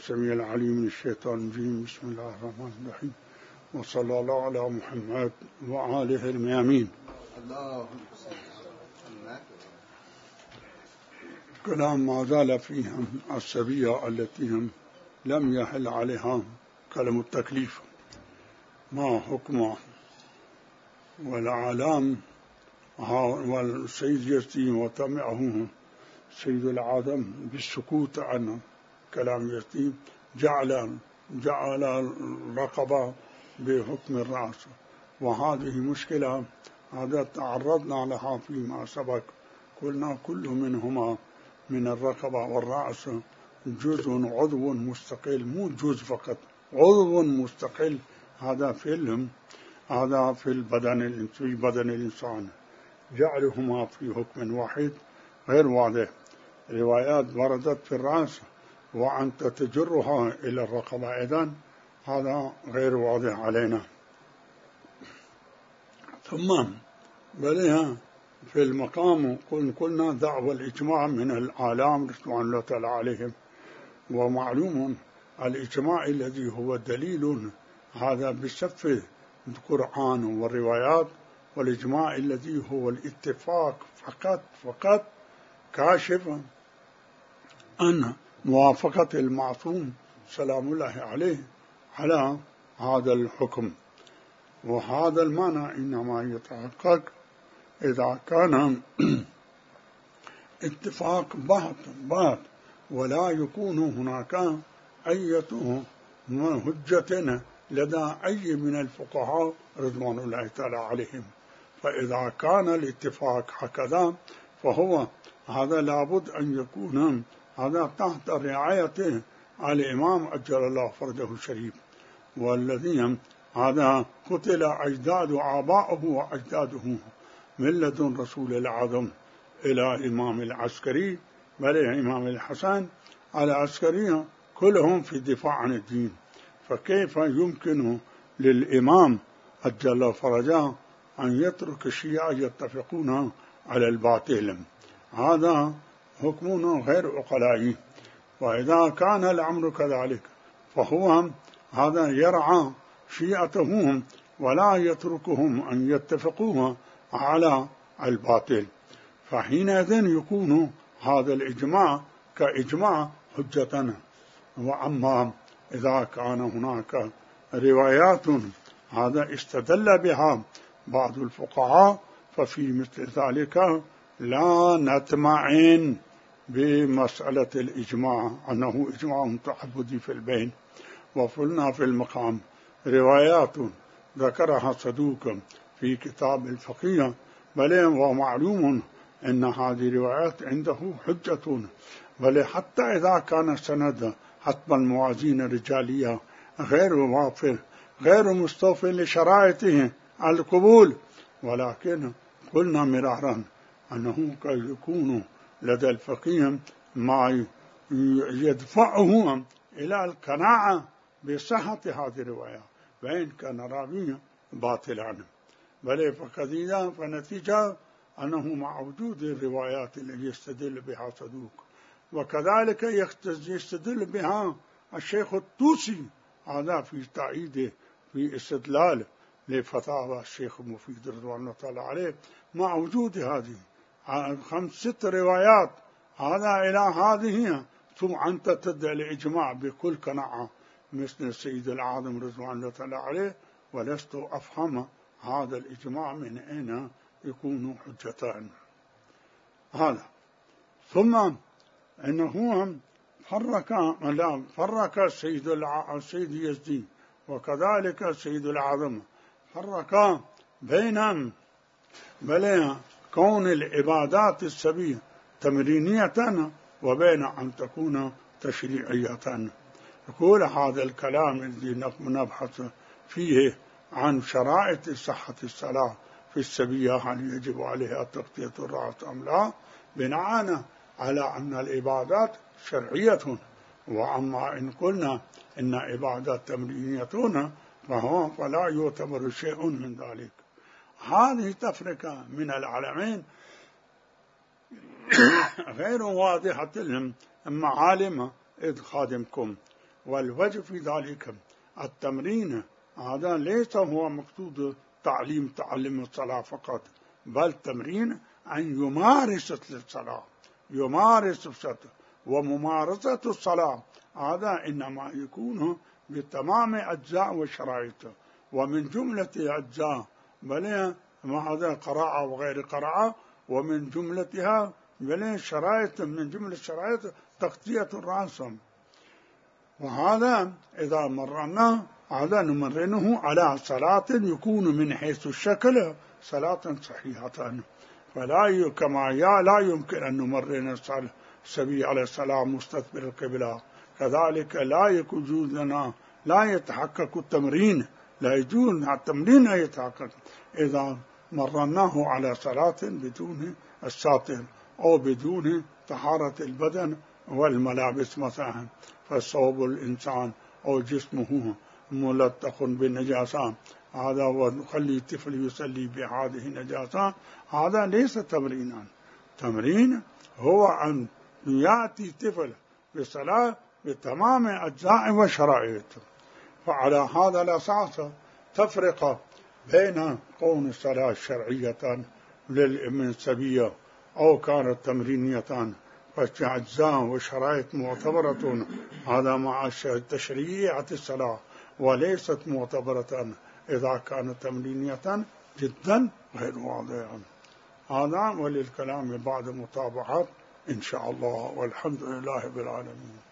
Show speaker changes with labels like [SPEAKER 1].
[SPEAKER 1] السميع العليم من الشيطان الرجيم. بسم الله الرحمن الرحيم، وصلى الله على محمد وآله الميامين. كلام ما زال فيهم السبية التي هم لم يحل عليها كلام التكليف، ما حكمه والعالم والسيد يزدي وتمعه سيد العالم بالسكوت عن كلام يزدي جعل الرقبة بحكم الرأس، وهذه مشكلة هذا تعرضنا لها فيما سبق. قلنا كل منهما من الرقبة والرأس جزء عضو مستقل، مو جزء فقط، عضو مستقل. هذا في بدن الإنسان، جعلهما في حكم واحد غير واضح. روايات وردت في الرأس وأنت تجرها إلى الرقبة، أيضا هذا غير واضح علينا. ثم بلها في المقام قلنا دعوى الإجماع من العالم رضوان الله تعالى عليهم، ومعلوم الإجماع الذي هو دليل هذا بصف القرآن والروايات، والإجماع الذي هو الاتفاق فقط كاشف عن موافقة المعصوم سلام الله عليه على هذا الحكم. وهذا المعنى إنما يتحقق إذا كان اتفاق بعض ولا يكون هناك أي حجة لدى أي من الفقهاء رضوان الله تعالى عليهم. فإذا كان الاتفاق هكذا فهو هذا لابد أن يكون هذا تحت رعاية الإمام أجل الله فرجه الشريف، والذين هذا قتل أجداد آبائه وأجداده من لدن رسول العظم إلى إمام العسكري، بل إمام الحسن العسكري، كلهم في دفاع عن الدين. فكيف يمكن للإمام أجل الله فرجه أن يترك الشيعة يتفقون على الباطل؟ هذا حكم غير عقلائي. وإذا كان الأمر كذلك فهو هذا يرعى شيعتهم ولا يتركهم أن يتفقوا على الباطل، فحينئذ يكون هذا الإجماع كإجماع حجة. وأما إذا كان هناك روايات هذا استدل بها بعض الفقهاء ففي مثل ذلك لا نطمئن بمسألة الإجماع أنه إجماع تعبدي في البين. وقلنا في المقام روايات ذكرها صدوق في كتاب الفقيه، بل ومعلوم أن هذه روايات عنده حجة، بل حتى إذا كان سند حتما موازين رجالية غير موافق غير مستوفي لشرائطه القبول. ولكن قلنا مرارا أنه قد يكون لدى الفقيه ما يدفعه إلى القناعة بصحة هذه الرواية، وإن كان راويا باطلا، بل فقديدا فنتيجة أنه مع وجود الروايات التي يستدل بها صدوق، وكذلك يستدل بها الشيخ الطوسي هذا في تأييده في استدلال لفتاوى الشيخ المفيد رضوان الله تعالى عليه، مع وجود هذه 5 روايات هذا إلى هذه، ثم أنت تدعي الإجماع بكل قناعة مثل السيد العظم رضوان الله تعالى عليه، ولست أفهم هذا الإجماع من أين يكون حجتان. هذا ثم إنه فرق السيد يزدي وكذلك السيد العظم فرق بين بل كون العبادات السبية تمرينية وبين أن تكون تشريعية. يقول هذا الكلام الذي نبحث فيه عن شرائط صحة الصلاة في السبية، هل يجب عليها تغطية الرأس أم لا، بناء على أن العبادات شرعية. وأما إن قلنا إن عبادات تمرينية فلا يعتبر شيء من ذلك. هذه تفرقة من العالمين غير واضحة لهم معالم إذ خادمكم والوجه في ذلك التمرين هذا ليس هو مقصود تعلم الصلاة فقط، بل تمرين أن يمارس الصلاة، يمارس الصلاة. وممارسة الصلاة هذا إنما يكون بتمام أجزاء وشرائط، ومن جملة أجزاء بل هذا قراءة وغير قراءة، ومن جملتها بل شرائط، من جملة الشرائط تغطية الرأس. وهذا إذا مرنا هذا نمرنه على صلاة يكون من حيث الشكل صلاة صحيحة، فلا كما لا يمكن أن نمرن السبي على الصلاة مستقبل القبلة، كذلك لا يجوز لنا، لا يتحقق التمرين، لا يجوز التمرين أن يتحقق إذا مرناه على صلاة بدون الساتر أو بدون طهارة البدن والملابس مثلا، فصوب الإنسان أو جسمه ملطخ بالنجاسة هذا، ونخلي الطفل يصلي بهذه النجاسة، هذا ليس تمرينا. تمرين هو أن يأتي طفل بصلاة بتمام أجزاء وشرائط. فعلى هذا الأساس تفرق بين كون الصلاة شرعية من سبية أو كانت تمرينية، فأجزاء وشرائط معتبرة هذا مع تشريعة الصلاة، وليست معتبرة إذا كانت تمرينية جدا غير واضحة. هذا وللكلام بعد متابعات إن شاء الله، والحمد لله بالعالمين.